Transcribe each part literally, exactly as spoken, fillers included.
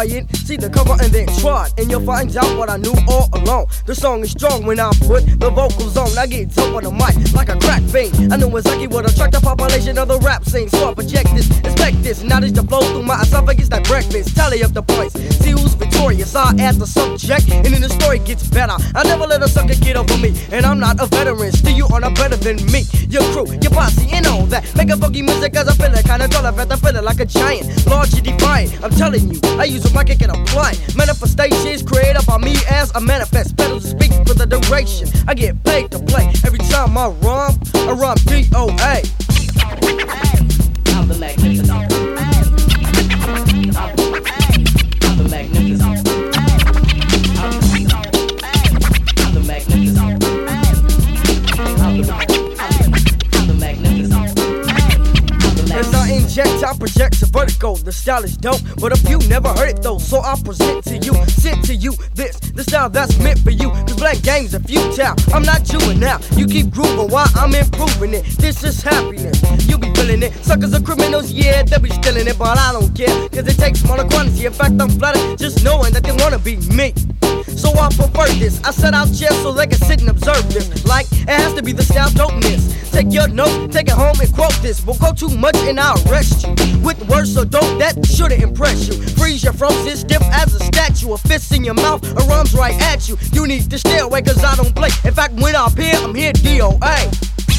quiet, see the cover and then try it, and you'll find out what I knew all along. The song is strong when I put the vocals on. I get dope on the mic like a crack fiend. I knew exactly what attract the population of the rap scene. So I project this, expect this. Knowledge to flow through my esophagus like breakfast. Tally up the points, see who's victorious. I add the subject, and then the story gets better. I never let a sucker get over me, and I'm not a veteran. Still, you are not better than me. Your crew, your posse, and all that. Make a funky music as I feel it. Kinda tall, I feel it, feel it like a giant. Large and defiant. I'm telling you, I use a mic and can apply it. Manifestation is created by me as a manifest. Pedals speak for the duration. I get paid to play. Every time I rhyme, I rhyme D O A. I'm the magnificent. I'm the magnificent. I'm the magnificent. I'm the magnificent. As I inject, I project a vertigo. The style is dope, but a few never heard it though. So I present to you, sent to you this, the style that's meant for you. Cause black games are futile. I'm not juvenile. You keep grooving while I'm improving it. This is happiness. You be feeling it. Suckers are criminals, yeah, they be stealing it, but I don't care. Cause it takes smaller quantity. In fact, I'm flattered just knowing that they wanna be me. So I prefer this. I set out chairs so they can sit and observe this. Like, it has to be the style dopeness. Take your notes, take it home and quote this. Won't go too much and I'll arrest you. With words so dope that shouldn't impress you. Freeze your frozen stiff as a statue. A fist in your mouth, a rum's right at you. You need to stay away cause I don't play. In fact, when I appear, I'm here D O A.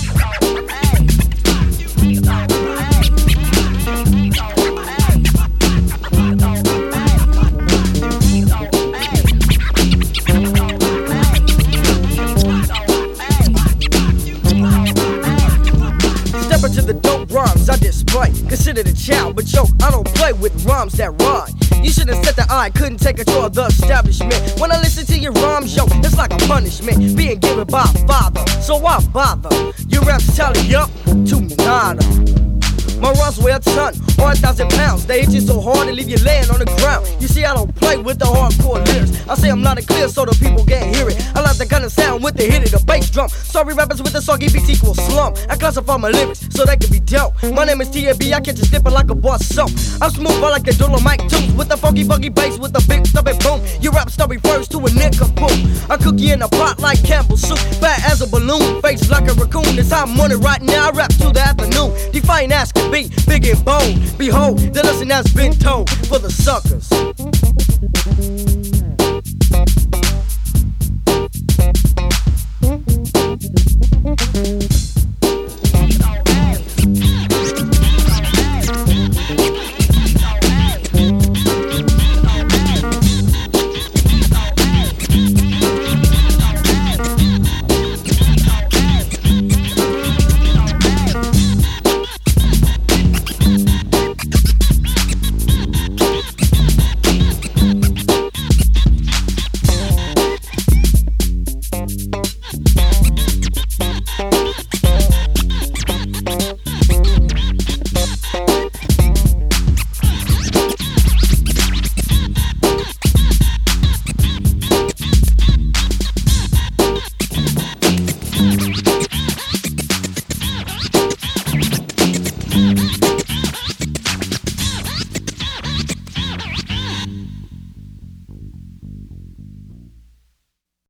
To the dope rhymes I display, consider the child, but yo, I don't play with rhymes that rhyme. You should've said that I couldn't take control of the establishment. When I listen to your rhymes, yo, it's like a punishment being given by a father. So why bother? Your raps tally up to me nada. My rhymes weigh a ton or a thousand pounds. They hit you so hard and leave you laying on the ground. You see, I don't play with the hardcore lyrics. I say I'm not a clear so the people can't hear it. I like the kind of sound with the hit of the bass drum. Sorry rappers with the soggy beats equal slump. I classify my lyrics so they can be dope. My name is T A B, I catch you slipping like a boss soap. I'm smooth, I like the Dolomite tunes with the funky buggy bass with the big stubby boom. Your rap star refers to a nigga boom. I cook you in a pot like Campbell soup. Fat as a balloon, face like a raccoon. It's how I'm on it right now, I rap to the afternoon. Define as can be, big and bold. Behold, the lesson has been told for the suckers.